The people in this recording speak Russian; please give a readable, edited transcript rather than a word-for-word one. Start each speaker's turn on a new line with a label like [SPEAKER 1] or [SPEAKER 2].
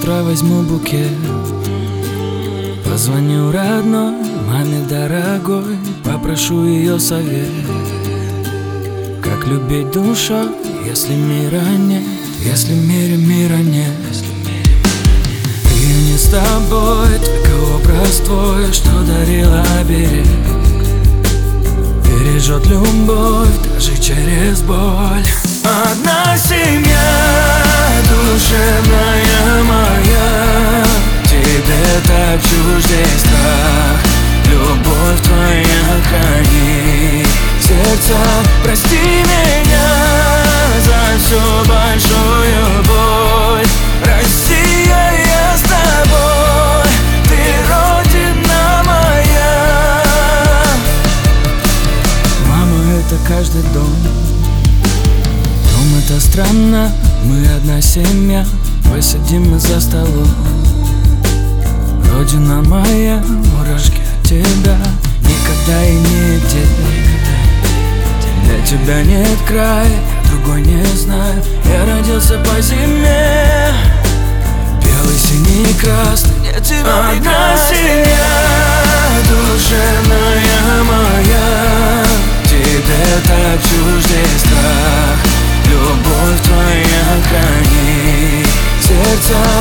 [SPEAKER 1] утра возьму букет, позвоню родной маме дорогой, попрошу ее совет, как любить душу, если мира нет, если в мире мира нет. И не с тобой, только образ твой, что дарила оберег, бережет любовь даже через боль. Одна семья, душевная моя, тебе так чуждый страх, любовь твоя храни сердца. Прости меня за всю большую боль, Россия, я с тобой, ты родина моя. Мама, это каждый дом. Дом — это странно, мы одна семья, высадим мы за столом. Родина моя, мурашки от тебя, никогда и нигде. Для тебя нет края, я другой не знаю. Я родился по зиме, белый, синий, красный, нет тебя. Одна семья, душевная моя, тебе так чуждый страх, любовь твоя храни сердца.